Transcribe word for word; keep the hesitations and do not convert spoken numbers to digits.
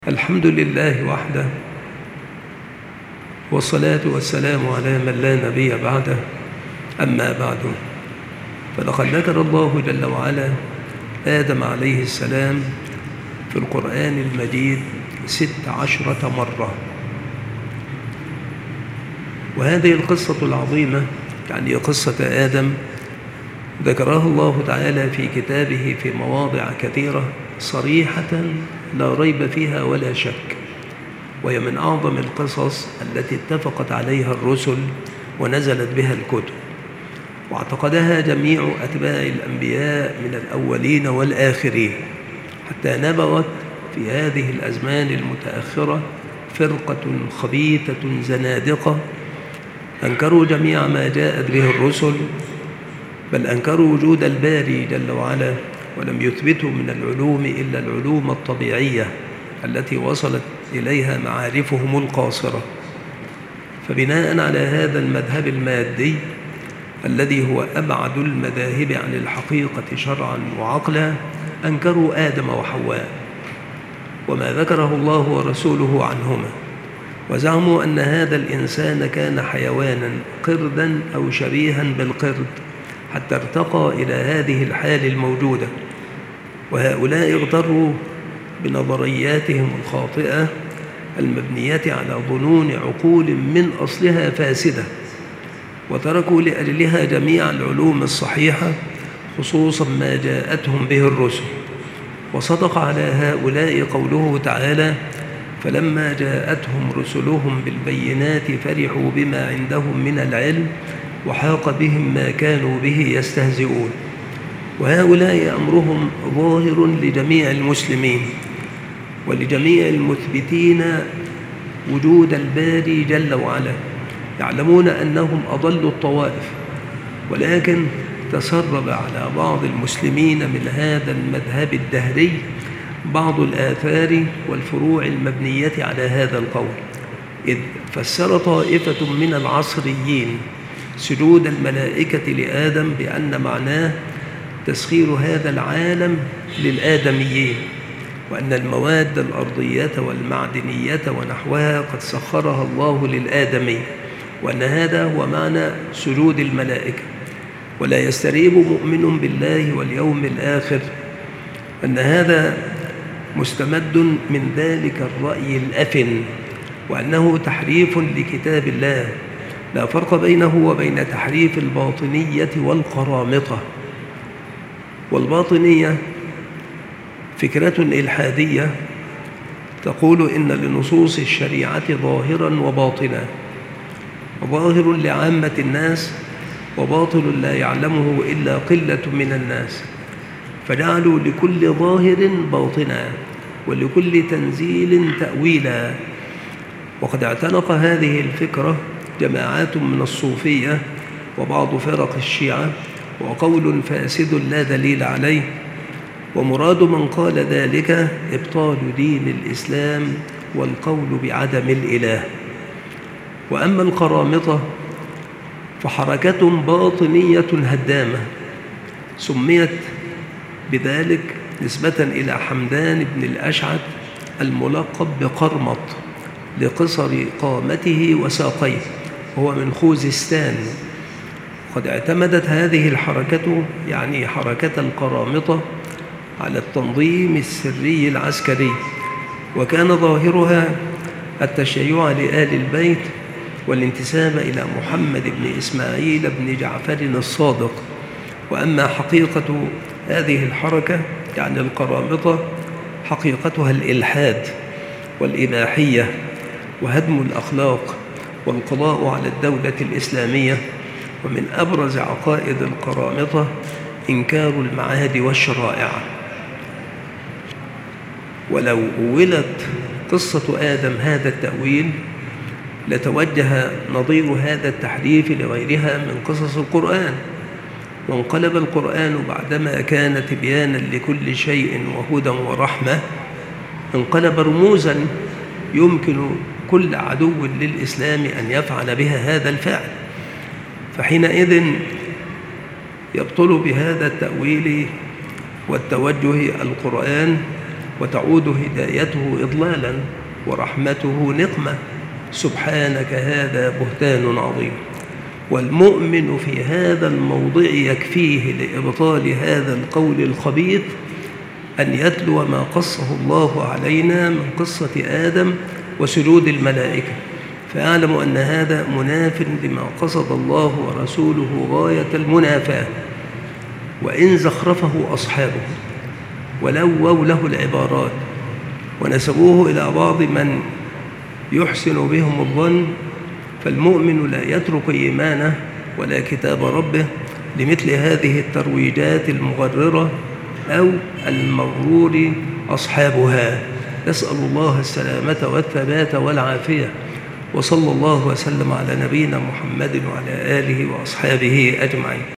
الحمد لله وحده، والصلاة والسلام على من لا نبي بعده. أما بعد، فلقد ذكر الله جل وعلا آدم عليه السلام في القرآن المجيد ست عشرة مرة، وهذه القصة العظيمة يعني قصة آدم ذكرها الله تعالى في كتابه في مواضع كثيرة صريحة لا ريب فيها ولا شك، وهي من أعظم القصص التي اتفقت عليها الرسل ونزلت بها الكتب، واعتقدها جميع أتباع الأنبياء من الأولين والآخرين، حتى نبغت في هذه الأزمان المتأخرة فرقة خبيثة زنادقة أنكروا جميع ما جاءت به الرسل، بل أنكروا وجود الباري جل وعلا، ولم يثبتوا من العلوم إلا العلوم الطبيعية التي وصلت إليها معارفهم القاصرة. فبناء على هذا المذهب المادي الذي هو أبعد المذاهب عن الحقيقة شرعا وعقلا، أنكروا آدم وحواء وما ذكره الله ورسوله عنهما، وزعموا أن هذا الإنسان كان حيوانا قردا أو شبيها بالقرد حتى ارتقى إلى هذه الحال الموجودة. وهؤلاء اغتروا بنظرياتهم الخاطئة المبنية على ظنون عقول من أصلها فاسدة، وتركوا لأجلها جميع العلوم الصحيحة خصوصا ما جاءتهم به الرسل. وصدق على هؤلاء قوله تعالى: فلما جاءتهم رسلهم بالبينات فرحوا بما عندهم من العلم وحاق بهم ما كانوا به يستهزئون. وهؤلاء أمرهم ظاهر لجميع المسلمين ولجميع المثبتين وجود الباري جل وعلا، يعلمون أنهم أضلوا الطوائف، ولكن تسرب على بعض المسلمين من هذا المذهب الدهري بعض الآثار والفروع المبنية على هذا القول، إذ فسر طائفة من العصريين سجود الملائكة لآدم بأن معناه تسخير هذا العالم للآدميين، وأن المواد الأرضية والمعدنية ونحوها قد سخرها الله للآدمي، وأن هذا هو معنى سجود الملائكة. ولا يستريب مؤمن بالله واليوم الآخر أن هذا مستمد من ذلك الرأي الأفن، وأنه تحريف لكتاب الله، لا فرق بينه وبين تحريف الباطنية والقرامطة. والباطنية فكرة إلحادية تقول إن لنصوص الشريعة ظاهرا وباطنا، ظاهر لعامة الناس وباطل لا يعلمه إلا قلة من الناس، فجعلوا لكل ظاهر باطنا ولكل تنزيل تأويلا. وقد اعتنق هذه الفكرة جماعات من الصوفية وبعض فرق الشيعة، وقول فاسد لا دليل عليه، ومراد من قال ذلك إبطال دين الإسلام والقول بعدم الإله. وأما القرامطة فحركة باطنية هدامة سميت بذلك نسبة إلى حمدان بن الأشعث الملقب بقرمط لقصر قامته وساقيه، وهو من خوزستان. قد اعتمدت هذه الحركة يعني حركة القرامطة على التنظيم السري العسكري، وكان ظاهرها التشيع لآل البيت والانتساب إلى محمد بن إسماعيل بن جعفر الصادق. وأما حقيقة هذه الحركة يعني القرامطة حقيقتها الإلحاد والإباحية وهدم الأخلاق والقضاء على الدولة الإسلامية. ومن أبرز عقائد القرامطة إنكار المعاد والشرائع. ولو أولت قصة آدم هذا التأويل لتوجه نظير هذا التحريف لغيرها من قصص القرآن، وانقلب القرآن بعدما كان تبيانا لكل شيء وهدى ورحمة، انقلب رموزا يمكن كل عدو للإسلام أن يفعل بها هذا الفعل. فحينئذ يبطل بهذا التأويل والتوجه القرآن وتعود هدايته إضلالا ورحمته نقمة. سبحانك هذا بهتان عظيم. والمؤمن في هذا الموضع يكفيه لإبطال هذا القول الخبيث أن يتلو ما قصه الله علينا من قصة آدم وسجود الملائكة، فيعلم أن هذا مناف لما قصد الله ورسوله غاية المنافاة، وإن زخرفه أصحابه ولووا له العبارات ونسبوه إلى بعض من يحسن بهم الظن، فالمؤمن لا يترك إيمانه ولا كتاب ربه لمثل هذه الترويجات المغررة أو المغرور أصحابها. نسأل الله السلامة والثبات والعافية، وصلى الله وسلم على نبينا محمد وعلى آله وأصحابه أجمعين.